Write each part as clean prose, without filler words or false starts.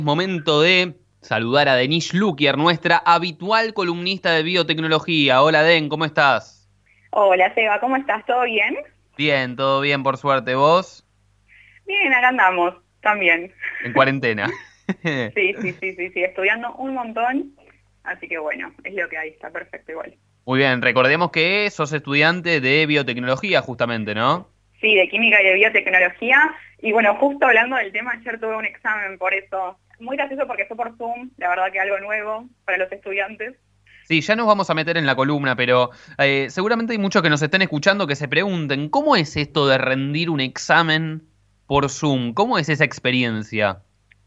Momento de saludar a Denise Luquier, nuestra habitual columnista de biotecnología. Hola Den, ¿cómo estás? Hola Seba, ¿cómo estás? ¿Todo bien? Bien, todo bien por suerte. ¿Vos? Bien, acá andamos, también. En cuarentena. Sí, estudiando un montón, así que bueno, es lo que hay, está perfecto igual. Muy bien, recordemos que sos estudiante de biotecnología justamente, ¿no? Sí, de química y de biotecnología, y bueno, justo hablando del tema, ayer tuve un examen por eso. Muy gracioso porque fue por Zoom, la verdad que algo nuevo para los estudiantes. Sí, ya nos vamos a meter en la columna, pero seguramente hay muchos que nos estén escuchando que se pregunten, ¿cómo es esto de rendir un examen por Zoom? ¿Cómo es esa experiencia?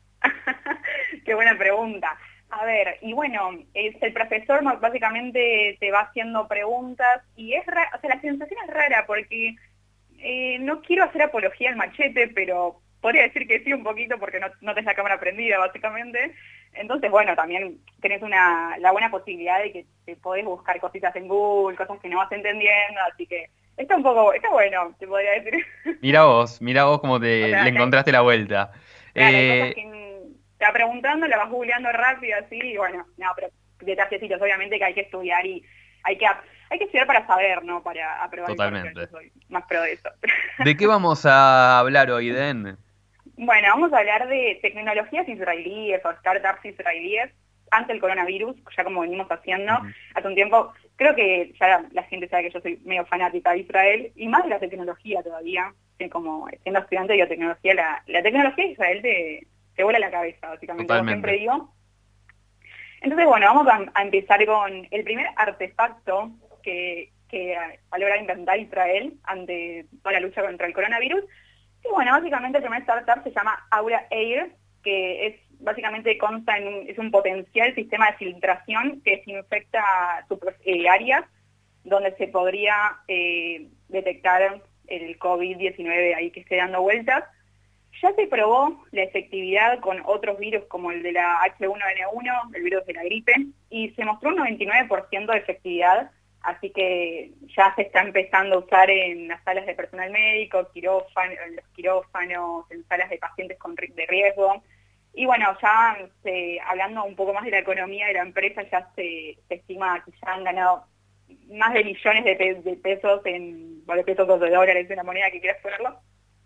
Qué buena pregunta. A ver, y bueno, es el profesor básicamente te va haciendo preguntas y o sea, la sensación es rara porque no quiero hacer apología al machete, pero podría decir que sí un poquito porque no tenés la cámara prendida, básicamente. Entonces, bueno, también tenés la buena posibilidad de que te podés buscar cositas en Google, cosas que no vas entendiendo, así que está bueno, te podría decir. Mirá vos cómo O te le sea, encontraste la vuelta. claro, hay cosas Eh, que te va preguntando, la vas googleando rápido, así, y bueno, no, pero detalles, obviamente que hay que estudiar y hay que estudiar para saber, ¿no? Para aprobar el parcial, yo Totalmente. soy más pro de eso. ¿De qué vamos a hablar hoy, Den? Bueno, vamos a hablar de tecnologías israelíes o startups israelíes ante el coronavirus, ya como venimos haciendo Ujú. hace un tiempo. Creo que ya la gente sabe que yo soy medio fanática de Israel y más de la tecnología todavía, que como siendo estudiante de biotecnología, la tecnología de Israel te vuela la cabeza, básicamente, como siempre Totalmente. digo. Entonces, bueno, vamos a empezar con el primer artefacto que va a lograr inventar Israel ante toda la lucha contra el coronavirus. Y bueno, básicamente el primer startup se llama Aura Air, que es básicamente consta es un potencial sistema de filtración que desinfecta áreas donde se podría detectar el COVID-19 ahí que esté dando vueltas. Ya se probó la efectividad con otros virus como el de la H1N1, el virus de la gripe, y se mostró un 99% de efectividad, así que ya se está empezando a usar en las salas de personal médico, en los quirófanos, en salas de pacientes de riesgo. Y bueno, ya hablando un poco más de la economía de la empresa, ya se estima que ya han ganado más de millones de pesos de pesos o de dólares, en la moneda que quieras ponerlo,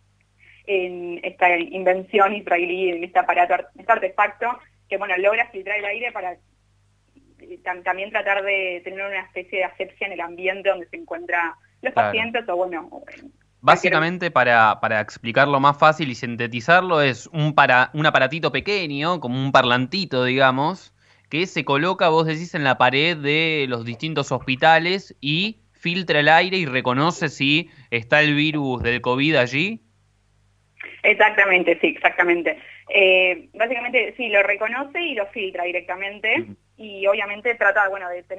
en esta invención israelí, en este aparato, este artefacto, que bueno, logra filtrar el aire para también tratar de tener una especie de asepsia en el ambiente donde se encuentran los Claro. pacientes o bueno, cualquier... Básicamente, para explicarlo más fácil y sintetizarlo, es un aparatito pequeño, como un parlantito, digamos, que se coloca, vos decís, en la pared de los distintos hospitales y filtra el aire y reconoce si está el virus del COVID allí. Exactamente, sí, exactamente. Básicamente, sí, lo reconoce y lo filtra directamente Ujú. y obviamente trata, bueno, de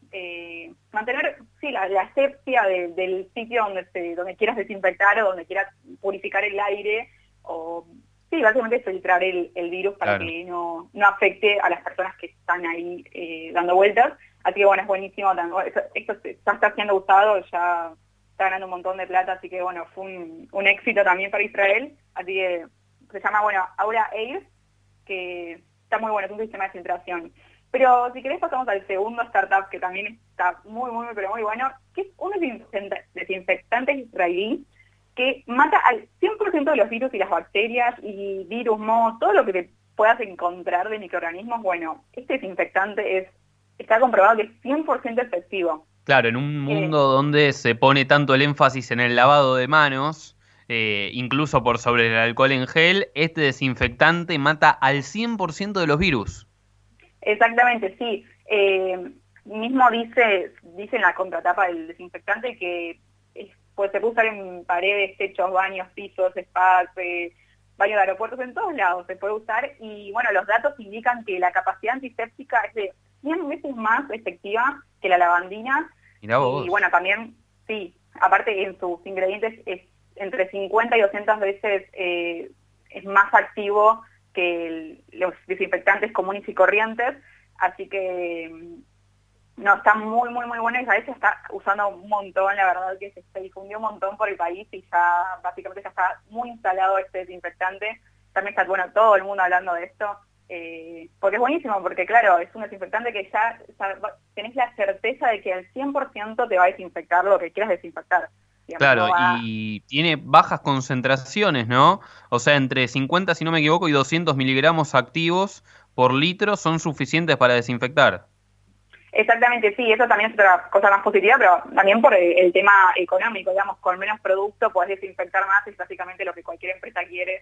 mantener, sí, la asepsia del sitio donde quieras desinfectar o donde quieras purificar el aire o, sí, básicamente filtrar el virus para Claro. que no afecte a las personas que están ahí dando vueltas. Así que bueno, es buenísimo. Esto ya está siendo usado, ya está ganando un montón de plata, así que bueno, fue un éxito también para Israel, así que se llama, bueno, Aura Air, que está muy bueno, es un sistema de filtración. Pero si querés pasamos al segundo startup que también está pero muy bueno, que es un desinfectante israelí que mata al 100% de los virus y las bacterias y virus, moho, todo lo que te puedas encontrar de microorganismos. Bueno, este desinfectante está comprobado que es 100% efectivo. Claro, en un Eh, mundo donde se pone tanto el énfasis en el lavado de manos, incluso por sobre el alcohol en gel, este desinfectante mata al 100% de los virus. Exactamente, sí. Mismo dice en la contratapa del desinfectante que pues se puede usar en paredes, techos, baños, pisos, spas, baños de aeropuertos, en todos lados se puede usar. Y bueno, los datos indican que la capacidad antiséptica es de 100 veces más efectiva que la lavandina. Mirá Y vos. bueno, también, sí, aparte en sus ingredientes es entre 50 y 200 veces es más activo que los desinfectantes comunes y corrientes, así que no, está muy bueno y a veces está usando un montón, la verdad que se difundió un montón por el país y ya básicamente ya está muy instalado este desinfectante, también está, bueno, todo el mundo hablando de esto, porque es buenísimo, porque claro, es un desinfectante que ya tenés la certeza de que al 100% te va a desinfectar lo que quieras desinfectar. Digamos, Claro, no va. y tiene bajas concentraciones, ¿no? O sea, entre 50, si no me equivoco, y 200 miligramos activos por litro son suficientes para desinfectar. Exactamente, sí, eso también es otra cosa más positiva, pero también por el tema económico, digamos, con menos producto podés desinfectar más, es básicamente lo que cualquier empresa quiere,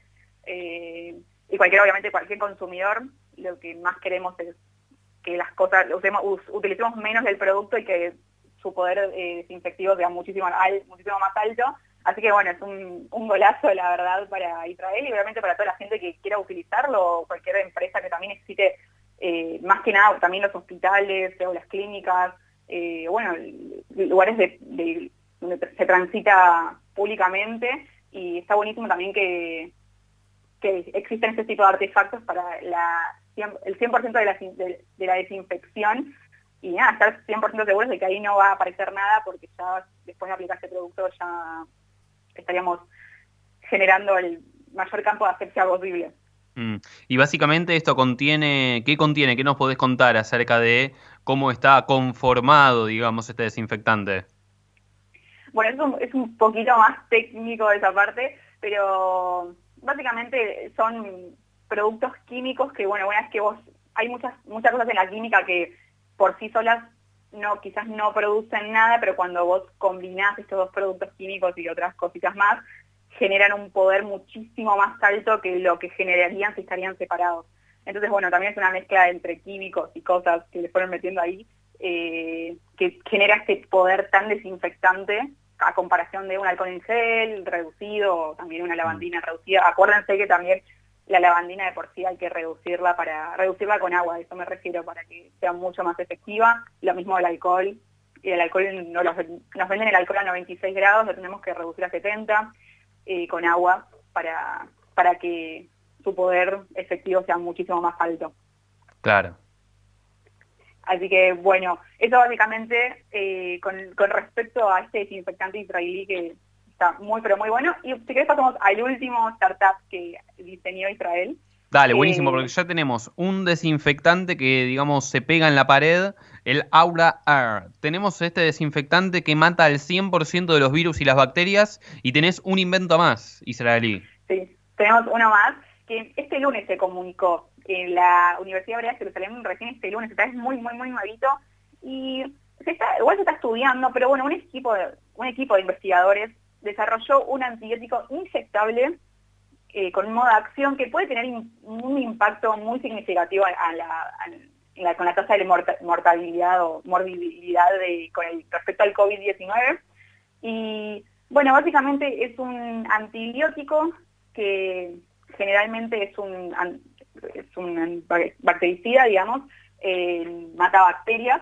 y obviamente cualquier consumidor, lo que más queremos es que las cosas, utilicemos menos del producto y que su poder desinfectivo sea muchísimo más alto. Así que bueno, es un golazo, la verdad, para Israel y obviamente para toda la gente que quiera utilizarlo, o cualquier empresa que también necesite, más que nada también los hospitales o las clínicas, bueno, lugares donde se transita públicamente, y está buenísimo también que existen este tipo de artefactos para el 100% de la desinfección, y nada, estar 100% seguros de que ahí no va a aparecer nada, porque ya después de aplicar este producto ya estaríamos generando el mayor campo de asepsia posible. Mm. Y básicamente esto contiene, ¿qué contiene? ¿Qué nos podés contar acerca de cómo está conformado, digamos, este desinfectante? Bueno, es un poquito más técnico de esa parte, pero básicamente son productos químicos que, bueno, una vez que hay muchas cosas en la química que por sí solas quizás no producen nada, pero cuando vos combinás estos dos productos químicos y otras cositas más, generan un poder muchísimo más alto que lo que generarían si estarían separados. Entonces, bueno, también es una mezcla entre químicos y cosas que le fueron metiendo ahí, que genera este poder tan desinfectante a comparación de un alcohol en gel reducido, o también una lavandina reducida. Acuérdense que también la lavandina de por sí hay que reducirla con agua, a eso me refiero, para que sea mucho más efectiva. Lo mismo el alcohol, y el alcohol nos venden el alcohol a 96 grados, lo tenemos que reducir a 70, con agua, para que su poder efectivo sea muchísimo más alto. Claro. Así que bueno, eso básicamente con respecto a este desinfectante israelí, que está muy pero muy bueno. Y si querés pasamos al último startup que diseñó Israel. Dale, buenísimo, porque ya tenemos un desinfectante que, digamos, se pega en la pared, el Aura Air. Tenemos este desinfectante que mata al 100% de los virus y las bacterias, y tenés un invento más, israelí. Sí, tenemos uno más, que este lunes se comunicó en la Universidad Hebrea de Jerusalén, recién este lunes, es muy, muy, muy nuevito, y igual se está estudiando, pero bueno, un equipo de investigadores desarrolló un antibiótico inyectable, con un modo de acción que puede tener un impacto muy significativo con la tasa de mortalidad o morbilidad respecto al COVID-19. Y bueno, básicamente es un antibiótico que generalmente es un bactericida, digamos, mata bacterias.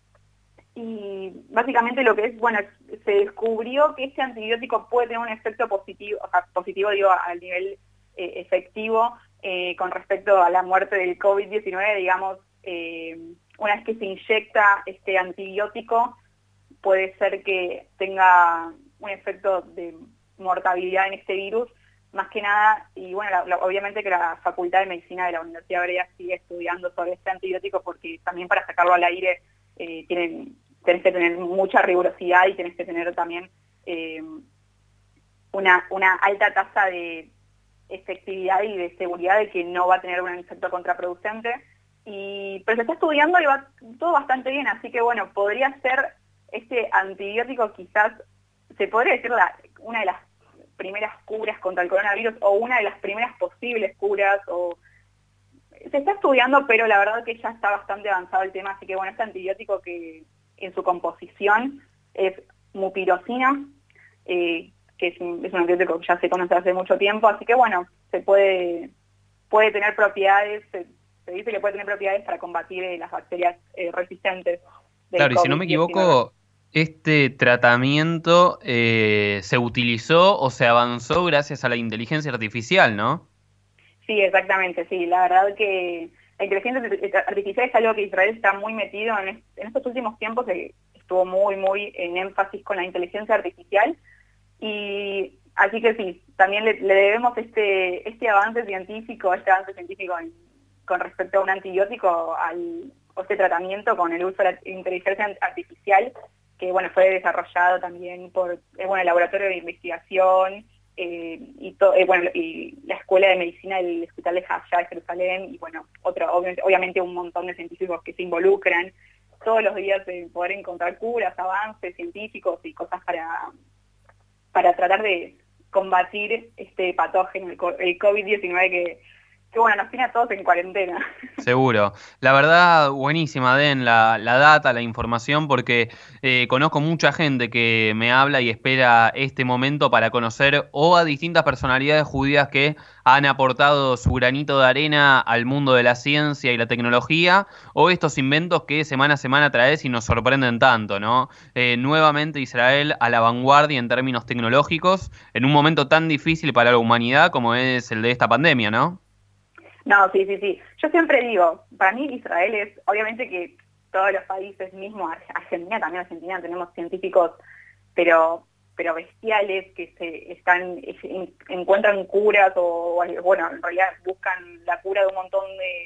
Y básicamente lo que es, bueno, se descubrió que este antibiótico puede tener un efecto positivo, o sea, positivo digo, al nivel efectivo, con respecto a la muerte del COVID-19, digamos, una vez que se inyecta este antibiótico, puede ser que tenga un efecto de mortalidad en este virus, más que nada, y bueno, obviamente que la Facultad de Medicina de la Universidad Hebrea sigue estudiando sobre este antibiótico, porque también para sacarlo al aire tenés que tener mucha rigurosidad, y tenés que tener también una alta tasa de efectividad y de seguridad de que no va a tener un efecto contraproducente. Pero se está estudiando y va todo bastante bien, así que bueno, podría ser este antibiótico, quizás se podría decir una de las primeras curas contra el coronavirus, o una de las primeras posibles curas, o se está estudiando, pero la verdad que ya está bastante avanzado el tema, así que bueno, este antibiótico, que en su composición es mupirocina, que es un antibiótico que ya se conoce hace mucho tiempo, así que bueno, puede tener propiedades, se dice que puede tener propiedades para combatir las bacterias resistentes del Claro, y si no COVID-19. me equivoco, este tratamiento se utilizó o se avanzó gracias a la inteligencia artificial, ¿no? Sí, exactamente, sí. La verdad que la inteligencia artificial es algo que Israel está muy metido en estos últimos tiempos, estuvo muy, muy en énfasis con la inteligencia artificial, y así que sí, también le debemos este avance científico con respecto a un antibiótico o este tratamiento con el uso de la inteligencia artificial, que bueno, fue desarrollado también por el laboratorio de investigación y la Escuela de Medicina del Hospital de Haya de Jerusalén, y bueno, obviamente un montón de científicos que se involucran todos los días en poder encontrar curas, avances científicos y cosas para tratar de combatir este patógeno, el COVID-19 que bueno, nos tiene a todos en cuarentena. Seguro. La verdad, buenísima, Den, la data, la información, porque conozco mucha gente que me habla y espera este momento para conocer o a distintas personalidades judías que han aportado su granito de arena al mundo de la ciencia y la tecnología, o estos inventos que semana a semana traes y nos sorprenden tanto, ¿no? Nuevamente Israel a la vanguardia en términos tecnológicos, en un momento tan difícil para la humanidad como es el de esta pandemia, ¿no? No, sí. Yo siempre digo, para mí Israel es, obviamente que todos los países, mismo Argentina tenemos científicos, pero bestiales que encuentran curas bueno, en realidad buscan la cura de un montón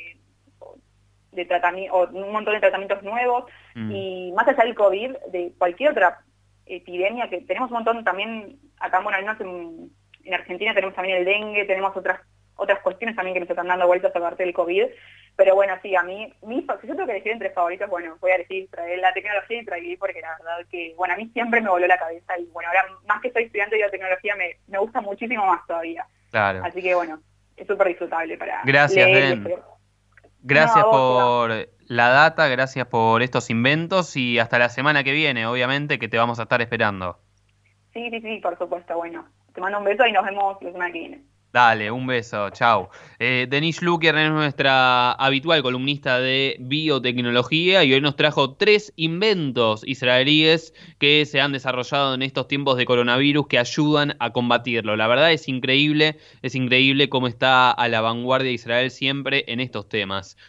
de tratamientos nuevos, y más allá del COVID, de cualquier otra epidemia que tenemos un montón también, acá bueno, al menos en Argentina tenemos también el dengue, tenemos otras cuestiones también que nos están dando vueltas aparte del COVID, pero bueno, sí, a mí, si yo tengo que elegir entre favoritos, bueno, voy a elegir Israel, la tecnología de Israel, porque la verdad que, bueno, a mí siempre me voló la cabeza, y bueno, ahora más que soy estudiante de biotecnología, me gusta muchísimo más todavía. Claro. Así que bueno, es súper disfrutable para Gracias, leer. Den. Gracias por la data, gracias por estos inventos, y hasta la semana que viene, obviamente, que te vamos a estar esperando. Sí, por supuesto, bueno, te mando un beso y nos vemos la semana que viene. Dale, un beso, chao. Denise Lukier es nuestra habitual columnista de biotecnología y hoy nos trajo 3 inventos israelíes que se han desarrollado en estos tiempos de coronavirus que ayudan a combatirlo. La verdad es increíble cómo está a la vanguardia Israel siempre en estos temas.